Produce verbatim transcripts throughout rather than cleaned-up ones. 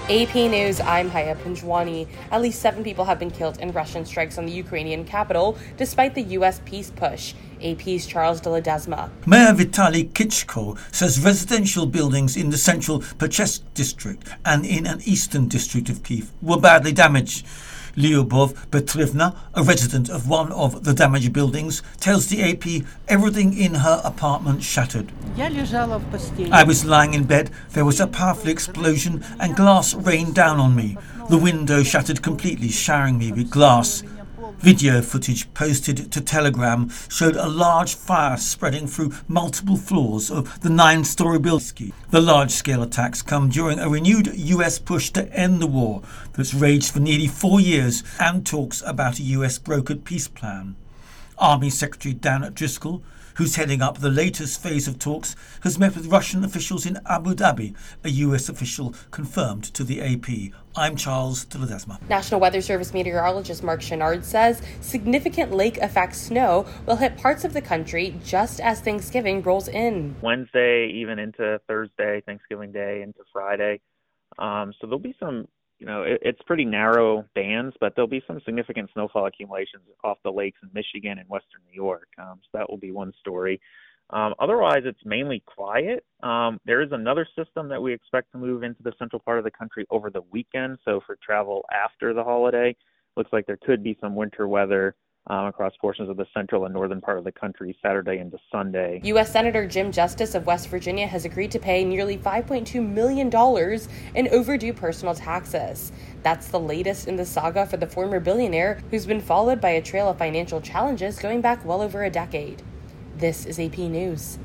A P News, I'm Haya Panjwani. At least seven people have been killed in Russian strikes on the Ukrainian capital, despite the U S peace push. A P's Charles de Ledesma. Mayor Vitaly Klitschko says residential buildings in the central Perchesk district and in an eastern district of Kyiv were badly damaged. Lyubov Petrivna, a resident of one of the damaged buildings, tells the A P everything in her apartment shattered. I was lying in bed, there was a powerful explosion and glass rained down on me. The window shattered completely, showering me with glass. Video footage posted to Telegram showed a large fire spreading through multiple floors of the nine-story building. The large-scale attacks come during a renewed U S push to end the war that's raged for nearly four years and talks about a U S brokered peace plan. Army Secretary Dan Driscoll, who's heading up the latest phase of talks, has met with Russian officials in Abu Dhabi, a U S official confirmed to the A P. I'm Charles de Ledesma. National Weather Service meteorologist Mark Chenard says significant lake-effect snow will hit parts of the country just as Thanksgiving rolls in. Wednesday, even into Thursday, Thanksgiving Day, into Friday. Um, so there'll be some You know, it, it's pretty narrow bands, but there'll be some significant snowfall accumulations off the lakes in Michigan and western New York. Um, so that will be one story. Um, otherwise, it's mainly quiet. Um, there is another system that we expect to move into the central part of the country over the weekend. So for travel after the holiday, looks like there could be some winter weather Um, across portions of the central and northern part of the country Saturday into Sunday. U S Senator Jim Justice of West Virginia has agreed to pay nearly five point two million dollars in overdue personal taxes. That's the latest in the saga for the former billionaire, who's been followed by a trail of financial challenges going back well over a decade. This is A P News.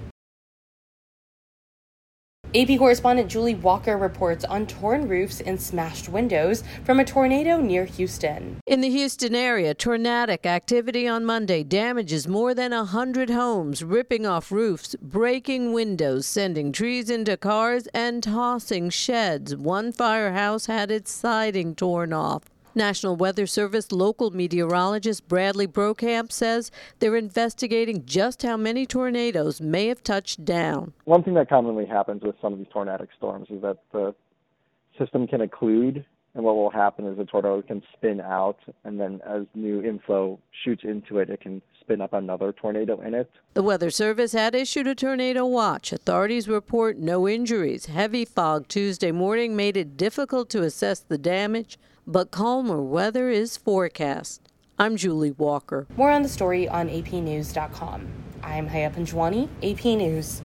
A P correspondent Julie Walker reports on torn roofs and smashed windows from a tornado near Houston. In the Houston area, tornadic activity on Monday damages more than one hundred homes, ripping off roofs, breaking windows, sending trees into cars, and tossing sheds. One firehouse had its siding torn off. National Weather Service local meteorologist Bradley Brokamp says they're investigating just how many tornadoes may have touched down. One thing that commonly happens with some of these tornadic storms is that the system can occlude, and what will happen is the tornado can spin out, and then as new inflow shoots into it, it can spin up another tornado in it. The Weather Service had issued a tornado watch. Authorities report no injuries. Heavy fog Tuesday morning made it difficult to assess the damage, but calmer weather is forecast. I'm Julie Walker. More on the story on A P news dot com. I'm Haya Panjwani, A P News.